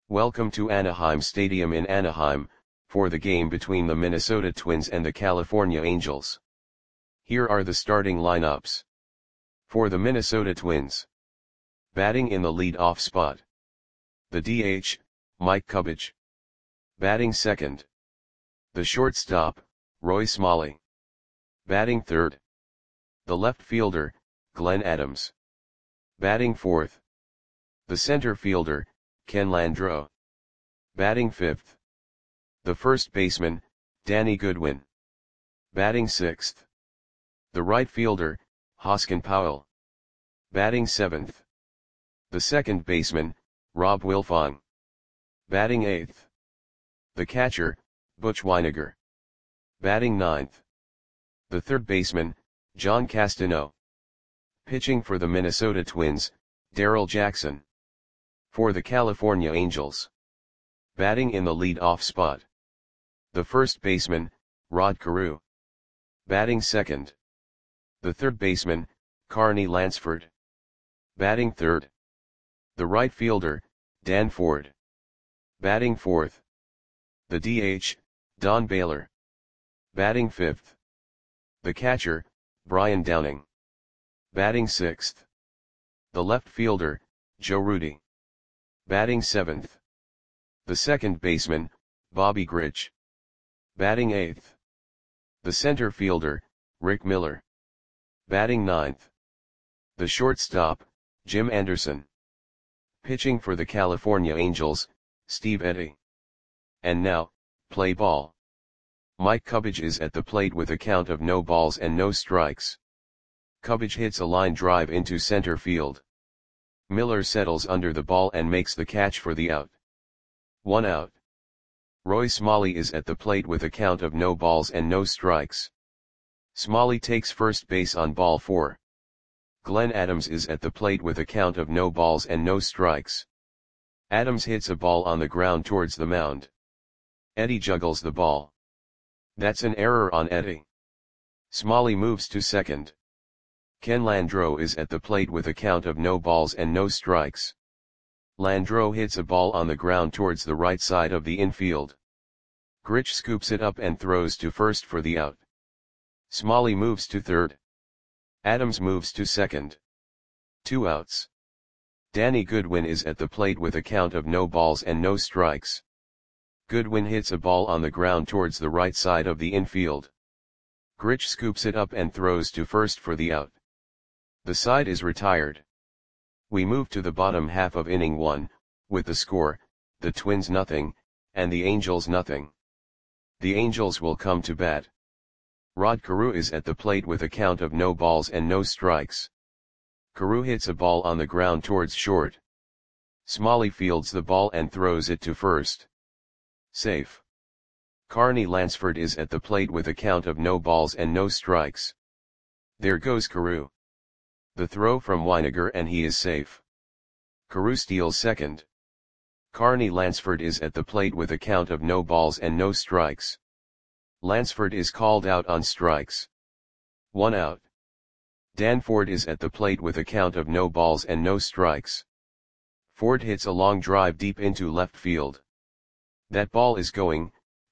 Welcome to Anaheim Stadium in Anaheim, for the game between the Minnesota Twins and the California Angels. Here are the starting lineups. For the Minnesota Twins. Batting in the lead-off spot. The DH, Mike Cubbage. Batting second. The shortstop, Roy Smalley. Batting third. The left fielder, Glenn Adams. Batting fourth. The center fielder, Ken Landreaux. Batting fifth. The first baseman, Danny Goodwin. Batting sixth. The right fielder, Hoskin Powell. Batting seventh. The second baseman, Rob Wilfong. Batting eighth. The catcher, Butch Wynegar. Batting ninth. The third baseman, John Castano. Pitching for the Minnesota Twins, Darrell Jackson. For the California Angels. Batting in the lead-off spot. The first baseman, Rod Carew. Batting second. The third baseman, Carney Lansford. Batting third. The right fielder, Dan Ford. Batting fourth. The DH, Don Baylor. Batting fifth. The catcher, Brian Downing. Batting sixth. The left fielder, Joe Rudi. Batting seventh. The second baseman, Bobby Grich. Batting eighth. The center fielder, Rick Miller. Batting ninth. The shortstop, Jim Anderson. Pitching for the California Angels, Steve Eddy. And now, play ball. Mike Cubbage is at the plate with a count of no balls and no strikes. Cubbage hits a line drive into center field. Miller settles under the ball and makes the catch for the out. 1 out. Roy Smalley is at the plate with a count of no balls and no strikes. Smalley takes first base on ball 4. Glenn Adams is at the plate with a count of no balls and no strikes. Adams hits a ball on the ground towards the mound. Eddy juggles the ball. That's an error on Eddy. Smalley moves to second. Ken Landreaux is at the plate with a count of no balls and no strikes. Landreaux hits a ball on the ground towards the right side of the infield. Grich scoops it up and throws to first for the out. Smalley moves to third. Adams moves to second. 2 outs. Danny Goodwin is at the plate with a count of no balls and no strikes. Goodwin hits a ball on the ground towards the right side of the infield. Grich scoops it up and throws to first for the out. The side is retired. We move to the bottom half of inning 1, with the score, the Twins nothing, and the Angels nothing. The Angels will come to bat. Rod Carew is at the plate with a count of no balls and no strikes. Carew hits a ball on the ground towards short. Smalley fields the ball and throws it to first. Safe. Carney Lansford is at the plate with a count of no balls and no strikes. There goes Carew. The throw from Wynegar and he is safe. Carew steals second. Carney Lansford is at the plate with a count of no balls and no strikes. Lansford is called out on strikes. 1 out. Dan Ford is at the plate with a count of no balls and no strikes. Ford hits a long drive deep into left field. That ball is gone.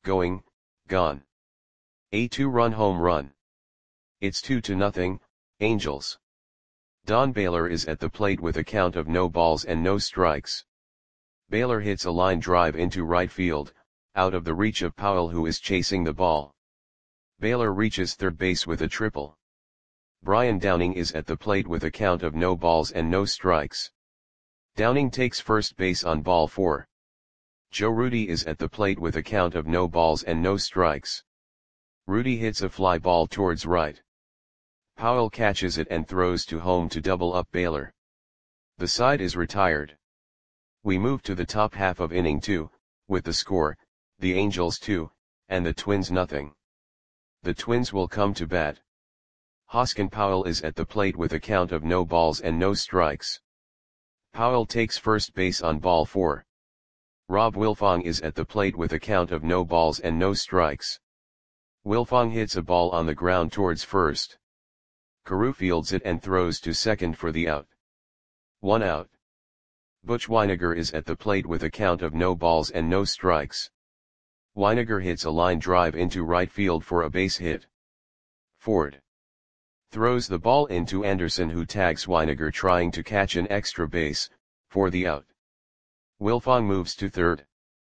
A 2-run home run. It's 2-0, Angels. Don Baylor is at the plate with a count of no balls and no strikes. Baylor hits a line drive into right field, out of the reach of Powell who is chasing the ball. Baylor reaches third base with a triple. Brian Downing is at the plate with a count of no balls and no strikes. Downing takes first base on ball 4. Joe Rudi is at the plate with a count of no balls and no strikes. Rudi hits a fly ball towards right. Powell catches it and throws to home to double up Baylor. The side is retired. We move to the top half of inning 2, with the score, the Angels 2, and the Twins nothing. The Twins will come to bat. Hoskin Powell is at the plate with a count of no balls and no strikes. Powell takes first base on ball 4. Rob Wilfong is at the plate with a count of no balls and no strikes. Wilfong hits a ball on the ground towards first. Carew fields it and throws to second for the out. 1 out. Butch Wynegar is at the plate with a count of no balls and no strikes. Wynegar hits a line drive into right field for a base hit. Ford throws the ball into Anderson, who tags Wynegar trying to catch an extra base, for the out. Wilfong moves to third.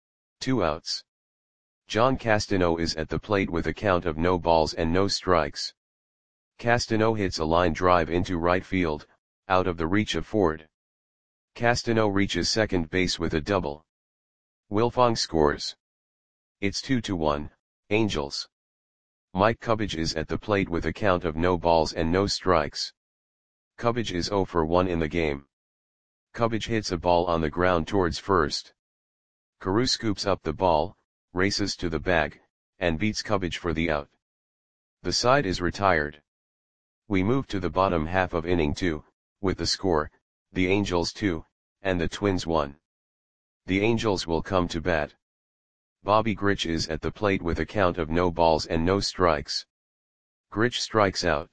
2 outs. John Castano is at the plate with a count of no balls and no strikes. Castano hits a line drive into right field, out of the reach of Ford. Castano reaches second base with a double. Wilfong scores. It's 2-1, Angels. Mike Cubbage is at the plate with a count of no balls and no strikes. Cubbage is 0 for 1 in the game. Cubbage hits a ball on the ground towards first. Carew scoops up the ball, races to the bag, and beats Cubbage for the out. The side is retired. We move to the bottom half of inning 2, with the score, the Angels 2, and the Twins 1. The Angels will come to bat. Bobby Grich is at the plate with a count of no balls and no strikes. Grich strikes out.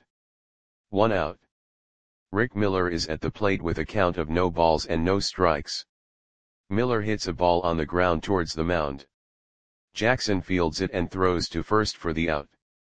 1 out. Rick Miller is at the plate with a count of no balls and no strikes. Miller hits a ball on the ground towards the mound. Jackson fields it and throws to first for the out.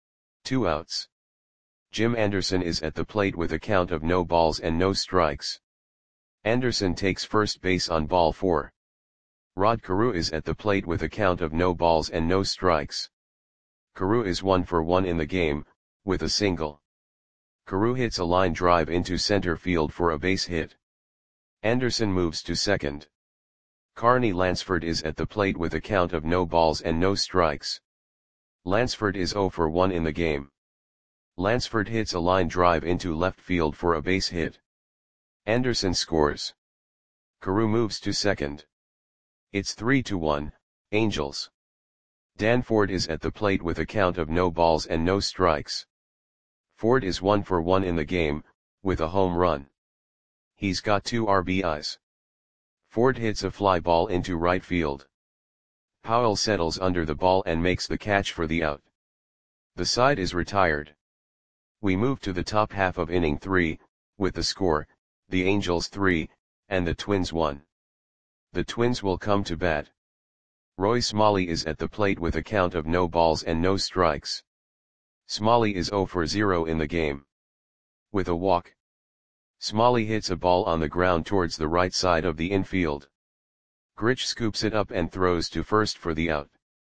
2 outs. Jim Anderson is at the plate with a count of no balls and no strikes. Anderson takes first base on ball 4. Rod Carew is at the plate with a count of no balls and no strikes. Carew is 1 for 1 in the game, with a single. Carew hits a line drive into center field for a base hit. Anderson moves to second. Carney Lansford is at the plate with a count of no balls and no strikes. Lansford is 0 for 1 in the game. Lansford hits a line drive into left field for a base hit. Anderson scores. Carew moves to second. It's 3-1, Angels. Dan Ford is at the plate with a count of no balls and no strikes. Ford is 1 for 1 in the game, with a home run. He's got 2 RBIs. Ford hits a fly ball into right field. Powell settles under the ball and makes the catch for the out. The side is retired. We move to the top half of inning 3, with the score, the Angels 3, and the Twins 1. The Twins will come to bat. Roy Smalley is at the plate with a count of no balls and no strikes. Smalley is 0 for 0 in the game. With a walk. Smalley hits a ball on the ground towards the right side of the infield. Grich scoops it up and throws to first for the out.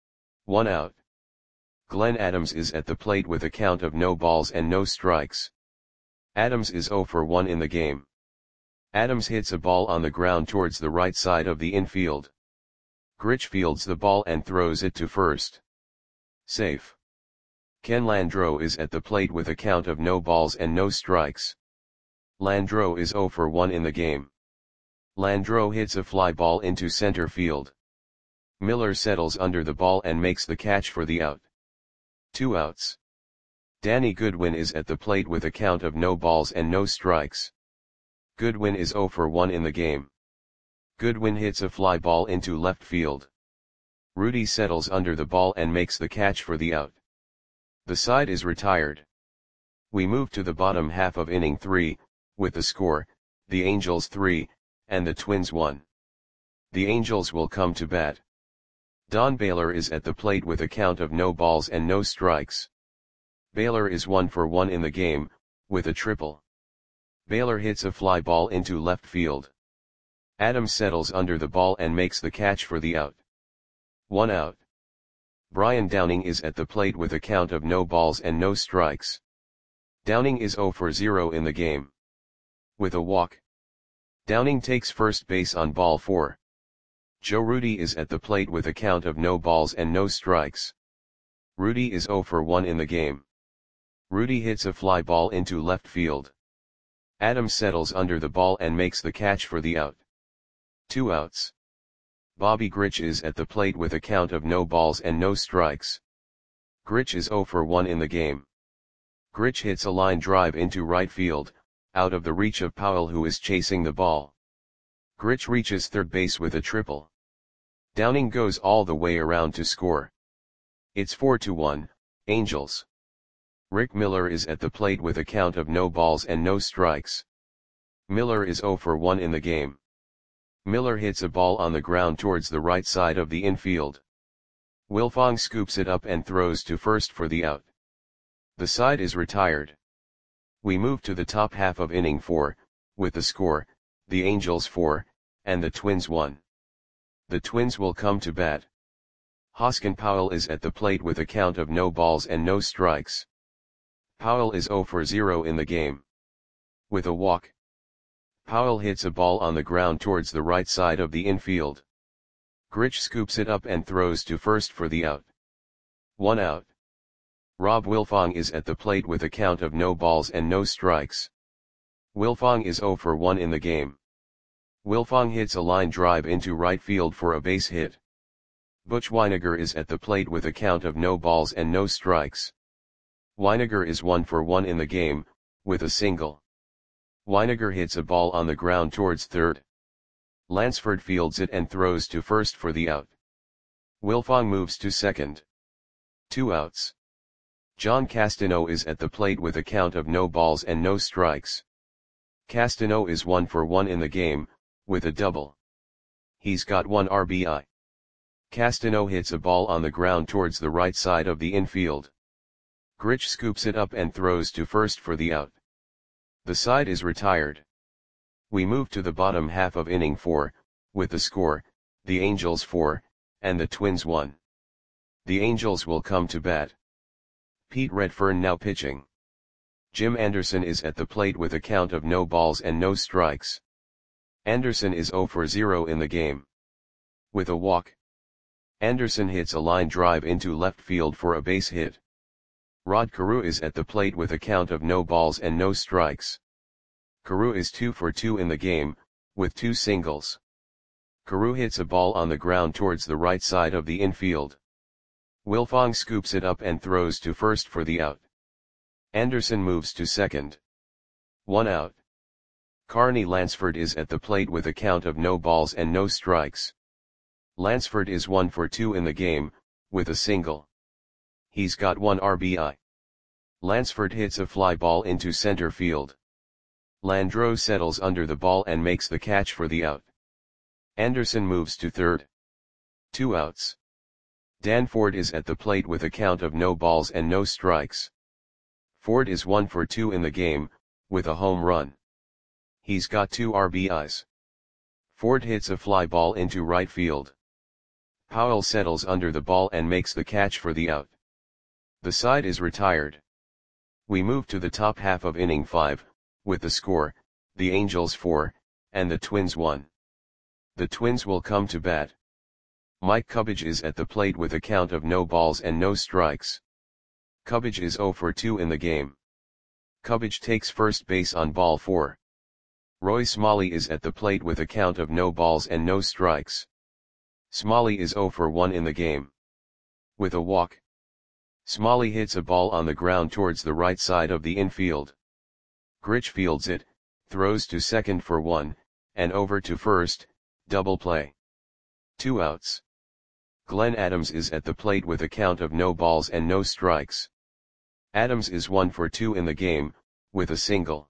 1 out. Glenn Adams is at the plate with a count of no balls and no strikes. Adams is 0 for 1 in the game. Adams hits a ball on the ground towards the right side of the infield. Grich fields the ball and throws it to first. Safe. Ken Landreau is at the plate with a count of no balls and no strikes. Landreau is 0 for 1 in the game. Landreau hits a fly ball into center field. Miller settles under the ball and makes the catch for the out. 2 outs. Danny Goodwin is at the plate with a count of no balls and no strikes. Goodwin is 0 for 1 in the game. Goodwin hits a fly ball into left field. Rudy settles under the ball and makes the catch for the out. The side is retired. We move to the bottom half of inning 3, with the score, the Angels 3, and the Twins 1. The Angels will come to bat. Don Baylor is at the plate with a count of no balls and no strikes. Baylor is 1 for 1 in the game, with a triple. Baylor hits a fly ball into left field. Adams settles under the ball and makes the catch for the out. 1 out. Brian Downing is at the plate with a count of no balls and no strikes. Downing is 0 for 0 in the game. With a walk. Downing takes first base on ball 4. Joe Rudy is at the plate with a count of no balls and no strikes. Rudy is 0 for 1 in the game. Rudy hits a fly ball into left field. Adams settles under the ball and makes the catch for the out. 2 outs. Bobby Grich is at the plate with a count of no balls and no strikes. Grich is 0 for 1 in the game. Grich hits a line drive into right field, out of the reach of Powell, who is chasing the ball. Grich reaches third base with a triple. Downing goes all the way around to score. It's 4-1, Angels. Rick Miller is at the plate with a count of no balls and no strikes. Miller is 0 for 1 in the game. Miller hits a ball on the ground towards the right side of the infield. Wilfong scoops it up and throws to first for the out. The side is retired. We move to the top half of inning 4, with the score, the Angels 4, and the Twins 1. The Twins will come to bat. Hoskin Powell is at the plate with a count of no balls and no strikes. Powell is 0 for 0 in the game. With a walk, Powell hits a ball on the ground towards the right side of the infield. Grich scoops it up and throws to first for the out. 1 out. Rob Wilfong is at the plate with a count of no balls and no strikes. Wilfong is 0 for 1 in the game. Wilfong hits a line drive into right field for a base hit. Butch Wynegar is at the plate with a count of no balls and no strikes. Wynegar is 1 for 1 in the game, with a single. Wynegar hits a ball on the ground towards third. Lansford fields it and throws to first for the out. Wilfong moves to second. 2 outs. John Castano is at the plate with a count of no balls and no strikes. Castano is 1 for 1 in the game, with a double. He's got 1 RBI. Castano hits a ball on the ground towards the right side of the infield. Grich scoops it up and throws to first for the out. The side is retired. We move to the bottom half of inning 4, with the score, the Angels 4, and the Twins 1. The Angels will come to bat. Pete Redfern now pitching. Jim Anderson is at the plate with a count of no balls and no strikes. Anderson is 0 for 0 in the game. With a walk, Anderson hits a line drive into left field for a base hit. Rod Carew is at the plate with a count of no balls and no strikes. Carew is 2 for 2 in the game, with 2 singles. Carew hits a ball on the ground towards the right side of the infield. Wilfong scoops it up and throws to first for the out. Anderson moves to second. 1 out. Carney Lansford is at the plate with a count of no balls and no strikes. Lansford is 1 for 2 in the game, with a single. He's got 1 RBI. Lansford hits a fly ball into center field. Landreau settles under the ball and makes the catch for the out. Anderson moves to third. 2 outs. Dan Ford is at the plate with a count of no balls and no strikes. Ford is 1 for 2 in the game, with a home run. He's got 2 RBIs. Ford hits a fly ball into right field. Powell settles under the ball and makes the catch for the out. The side is retired. We move to the top half of inning 5, with the score, the Angels 4, and the Twins 1. The Twins will come to bat. Mike Cubbage is at the plate with a count of no balls and no strikes. Cubbage is 0 for 2 in the game. Cubbage takes first base on ball 4. Roy Smalley is at the plate with a count of no balls and no strikes. Smalley is 0 for 1 in the game. With a walk, Smalley hits a ball on the ground towards the right side of the infield. Grich fields it, throws to second for 1, and over to first, double play. 2 outs. Glenn Adams is at the plate with a count of no balls and no strikes. Adams is 1 for 2 in the game, with a single.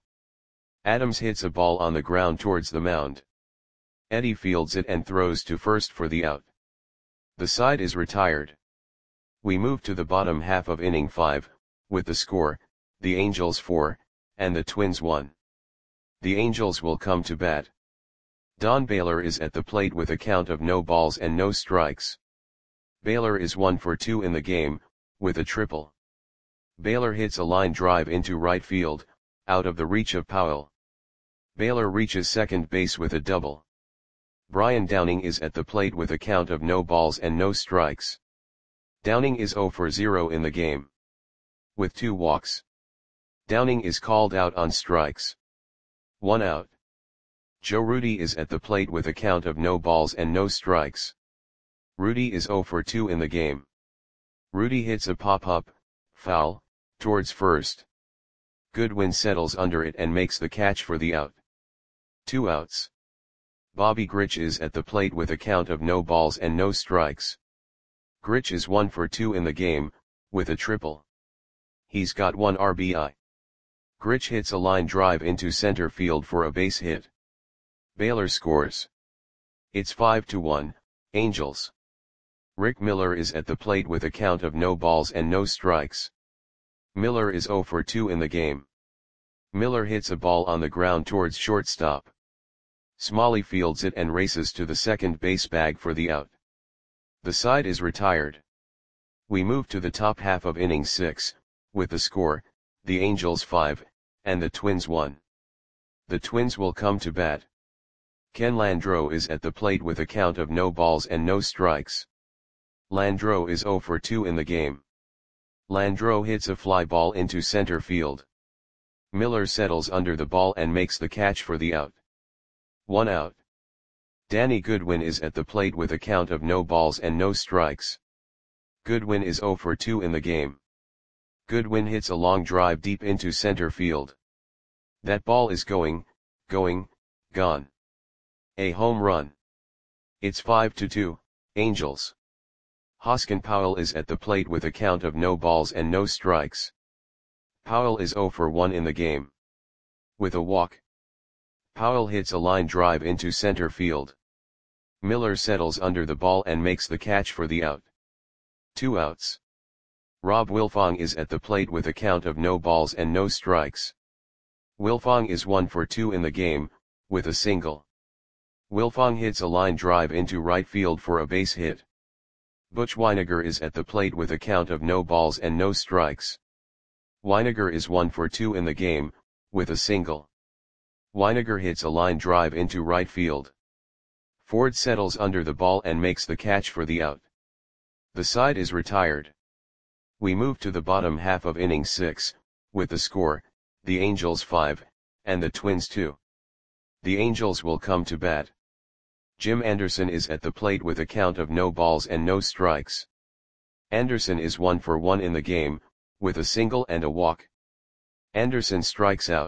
Adams hits a ball on the ground towards the mound. Eddie fields it and throws to first for the out. The side is retired. We move to the bottom half of inning 5, with the score, the Angels 4, and the Twins 1. The Angels will come to bat. Don Baylor is at the plate with a count of no balls and no strikes. Baylor is 1 for 2 in the game, with a triple. Baylor hits a line drive into right field, out of the reach of Powell. Baylor reaches second base with a double. Brian Downing is at the plate with a count of no balls and no strikes. Downing is 0 for 0 in the game. With 2 walks, Downing is called out on strikes. 1 out. Joe Rudy is at the plate with a count of no balls and no strikes. Rudy is 0 for 2 in the game. Rudy hits a pop-up, foul, towards first. Goodwin settles under it and makes the catch for the out. 2 outs. Bobby Grich is at the plate with a count of no balls and no strikes. Grich is 1 for 2 in the game, with a triple. He's got 1 RBI. Grich hits a line drive into center field for a base hit. Baylor scores. It's 5-1, Angels. Rick Miller is at the plate with a count of no balls and no strikes. Miller is 0 for 2 in the game. Miller hits a ball on the ground towards shortstop. Smalley fields it and races to the second base bag for the out. The side is retired. We move to the top half of inning 6, with the score, the Angels 5, and the Twins 1. The Twins will come to bat. Ken Landreau is at the plate with a count of no balls and no strikes. Landreau is 0 for 2 in the game. Landreau hits a fly ball into center field. Miller settles under the ball and makes the catch for the out. 1 out. Danny Goodwin is at the plate with a count of no balls and no strikes. Goodwin is 0 for 2 in the game. Goodwin hits a long drive deep into center field. That ball is gone. A home run. It's 5-2, Angels. Hoskin Powell is at the plate with a count of no balls and no strikes. Powell is 0 for 1 in the game. With a walk. Powell hits a line drive into center field. Miller settles under the ball and makes the catch for the out. 2 outs. Rob Wilfong is at the plate with a count of no balls and no strikes. Wilfong is 1 for 2 in the game, with a single. Wilfong hits a line drive into right field for a base hit. Butch Wynegar is at the plate with a count of no balls and no strikes. Wynegar is 1 for 2 in the game, with a single. Wynegar hits a line drive into right field. Ford settles under the ball and makes the catch for the out. The side is retired. We move to the bottom half of inning 6, with the score, the Angels 5, and the Twins 2. The Angels will come to bat. Jim Anderson is at the plate with a count of no balls and no strikes. Anderson is 1 for 1 in the game, with a single and a walk. Anderson strikes out.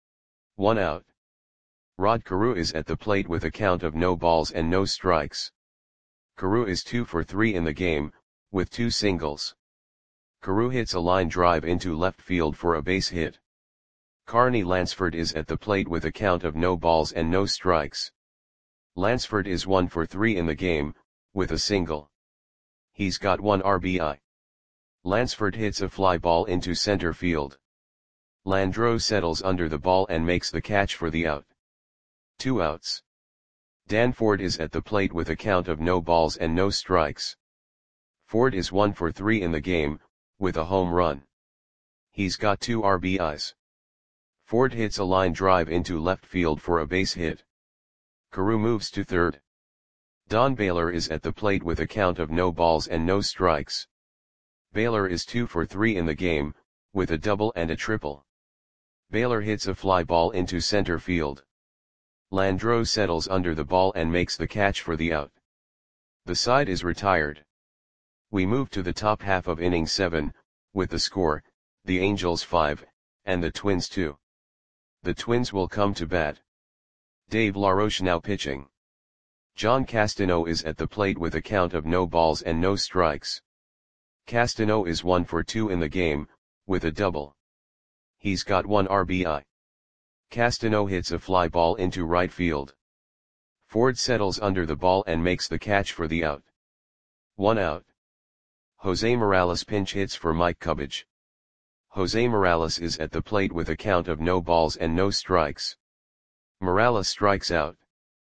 1 out. Rod Carew is at the plate with a count of no balls and no strikes. Carew is 2 for 3 in the game, with 2 singles. Carew hits a line drive into left field for a base hit. Carney Lansford is at the plate with a count of no balls and no strikes. Lansford is 1 for 3 in the game, with a single. He's got 1 RBI. Lansford hits a fly ball into center field. Landreau settles under the ball and makes the catch for the out. 2 outs. Dan Ford is at the plate with a count of no balls and no strikes. Ford is 1 for 3 in the game, with a home run. He's got 2 RBIs. Ford hits a line drive into left field for a base hit. Carew moves to third. Don Baylor is at the plate with a count of no balls and no strikes. Baylor is 2 for 3 in the game, with a double and a triple. Baylor hits a fly ball into center field. Landreau settles under the ball and makes the catch for the out. The side is retired. We move to the top half of inning 7, with the score, the Angels 5, and the Twins 2. The Twins will come to bat. Dave LaRoche now pitching. John Castano is at the plate with a count of no balls and no strikes. Castano is 1 for 2 in the game, with a double. He's got 1 RBI. Castano hits a fly ball into right field. Ford settles under the ball and makes the catch for the out. 1 out. Jose Morales pinch hits for Mike Cubbage. Jose Morales is at the plate with a count of no balls and no strikes. Morales strikes out.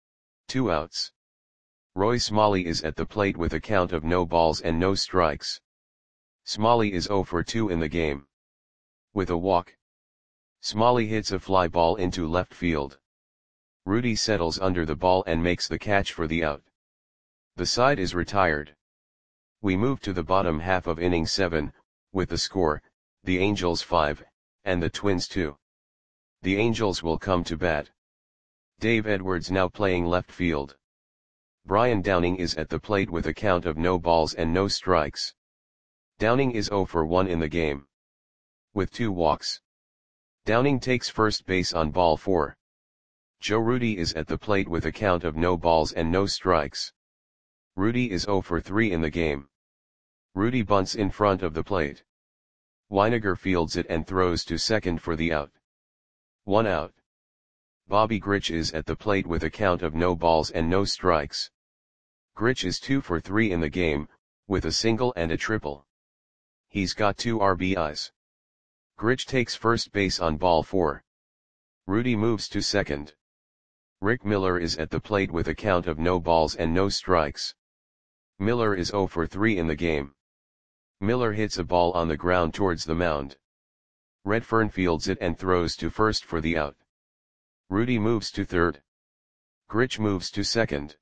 2 outs. Roy Smalley is at the plate with a count of no balls and no strikes. Smalley is 0 for 2 in the game. With a walk. Smalley hits a fly ball into left field. Rudy settles under the ball and makes the catch for the out. The side is retired. We move to the bottom half of inning 7, with the score, the Angels 5, and the Twins 2. The Angels will come to bat. Dave Edwards now playing left field. Brian Downing is at the plate with a count of no balls and no strikes. Downing is 0 for 1 in the game. With 2 walks. Downing takes first base on ball 4. Joe Rudy is at the plate with a count of no balls and no strikes. Rudy is 0 for 3 in the game. Rudy bunts in front of the plate. Wynegar fields it and throws to second for the out. 1 out. Bobby Grich is at the plate with a count of no balls and no strikes. Grich is 2 for 3 in the game, with a single and a triple. He's got 2 RBIs. Grich takes first base on ball 4. Rudy moves to second. Rick Miller is at the plate with a count of no balls and no strikes. Miller is 0 for 3 in the game. Miller hits a ball on the ground towards the mound. Redfern fields it and throws to first for the out. Rudy moves to third. Grich moves to second.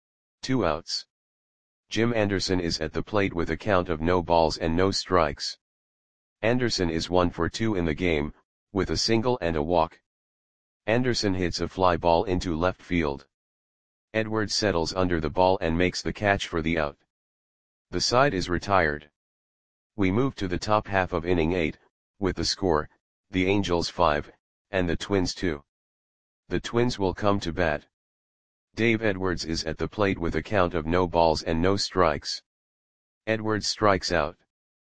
2 outs. Jim Anderson is at the plate with a count of no balls and no strikes. Anderson is 1 for 2 in the game, with a single and a walk. Anderson hits a fly ball into left field. Edwards settles under the ball and makes the catch for the out. The side is retired. We move to the top half of inning 8, with the score, the Angels 5, and the Twins 2. The Twins will come to bat. Dave Edwards is at the plate with a count of no balls and no strikes. Edwards strikes out.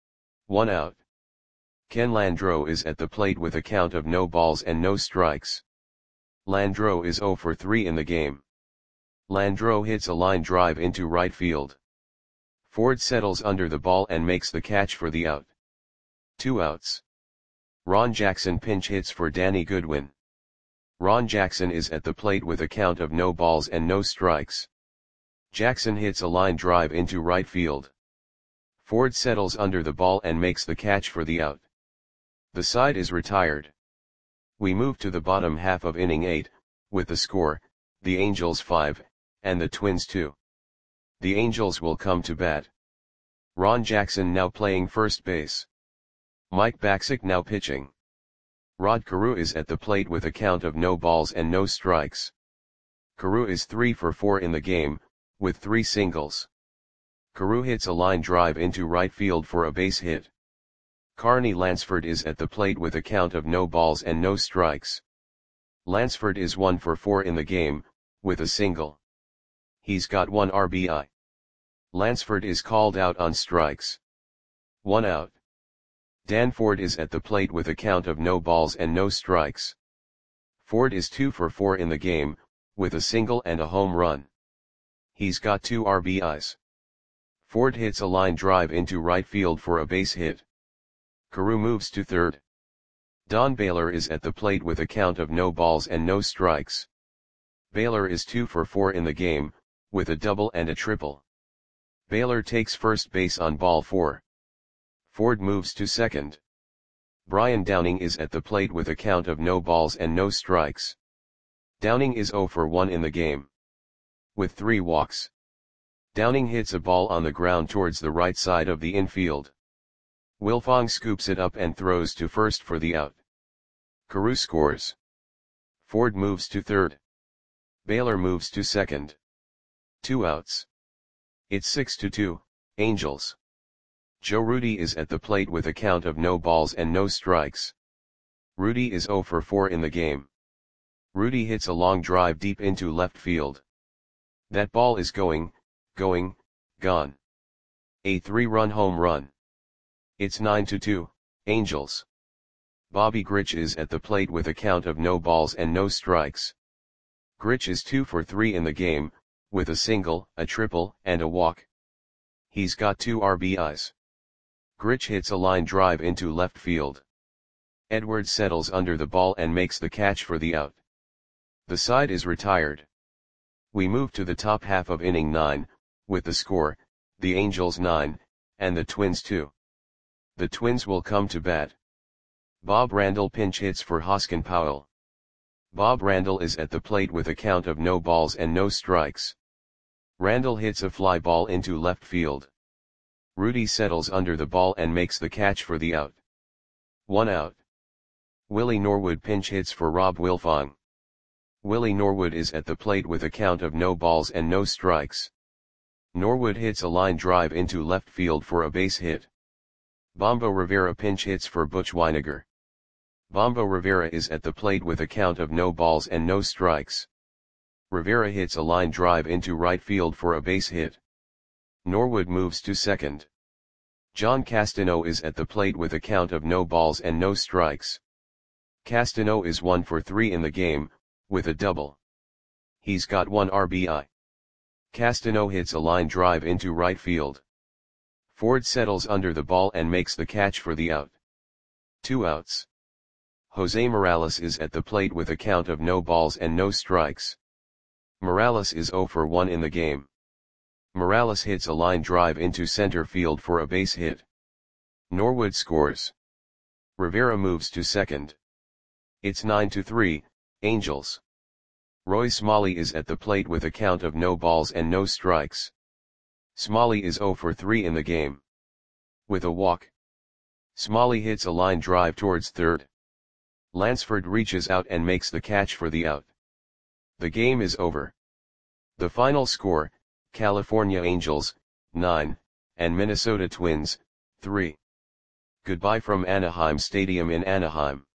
1 out. Ken Landreau is at the plate with a count of no balls and no strikes. Landreau is 0 for 3 in the game. Landreau hits a line drive into right field. Ford settles under the ball and makes the catch for the out. 2 outs. Ron Jackson pinch hits for Danny Goodwin. Ron Jackson is at the plate with a count of no balls and no strikes. Jackson hits a line drive into right field. Ford settles under the ball and makes the catch for the out. The side is retired. We move to the bottom half of inning 8, with the score, the Angels 5, and the Twins 2. The Angels will come to bat. Ron Jackson now playing first base. Mike Bacsik now pitching. Rod Carew is at the plate with a count of no balls and no strikes. Carew is 3 for 4 in the game, with 3 singles. Carew hits a line drive into right field for a base hit. Carney Lansford is at the plate with a count of no balls and no strikes. Lansford is 1 for 4 in the game, with a single. He's got 1 RBI. Lansford is called out on strikes. 1 out. Dan Ford is at the plate with a count of no balls and no strikes. Ford is 2 for 4 in the game, with a single and a home run. He's got 2 RBIs. Ford hits a line drive into right field for a base hit. Carew moves to third. Don Baylor is at the plate with a count of no balls and no strikes. Baylor is 2 for 4 in the game, with a double and a triple. Baylor takes first base on ball 4. Ford moves to second. Brian Downing is at the plate with a count of no balls and no strikes. Downing is 0 for 1 in the game. With 3 walks. Downing hits a ball on the ground towards the right side of the infield. Wilfong scoops it up and throws to first for the out. Carew scores. Ford moves to third. Baylor moves to second. 2 outs. It's 6-2, Angels. Joe Rudy is at the plate with a count of no balls and no strikes. Rudy is 0 for 4 in the game. Rudy hits a long drive deep into left field. That ball is gone. A 3-run home run. It's 9-2, Angels. Bobby Grich is at the plate with a count of no balls and no strikes. Grich is 2 for 3 in the game, with a single, a triple, and a walk. He's got 2 RBIs. Grich hits a line drive into left field. Edwards settles under the ball and makes the catch for the out. The side is retired. We move to the top half of inning 9, with the score, the Angels 9, and the Twins 2. The Twins will come to bat. Bob Randall pinch hits for Hoskin Powell. Bob Randall is at the plate with a count of no balls and no strikes. Randall hits a fly ball into left field. Rudy settles under the ball and makes the catch for the out. 1 out. Willie Norwood pinch hits for Rob Wilfong. Willie Norwood is at the plate with a count of no balls and no strikes. Norwood hits a line drive into left field for a base hit. Bombo Rivera pinch hits for Butch Weiniger. Bombo Rivera is at the plate with a count of no balls and no strikes. Rivera hits a line drive into right field for a base hit. Norwood moves to second. John Castano is at the plate with a count of no balls and no strikes. Castano is 1 for 3 in the game, with a double. He's got 1 RBI. Castano hits a line drive into right field. Ford settles under the ball and makes the catch for the out. 2 outs. Jose Morales is at the plate with a count of no balls and no strikes. Morales is 0 for 1 in the game. Morales hits a line drive into center field for a base hit. Norwood scores. Rivera moves to second. It's 9-3, Angels. Roy Smalley is at the plate with a count of no balls and no strikes. Smalley is 0 for 3 in the game. With a walk. Smalley hits a line drive towards third. Lansford reaches out and makes the catch for the out. The game is over. The final score, California Angels, 9, and Minnesota Twins, 3. Goodbye from Anaheim Stadium in Anaheim.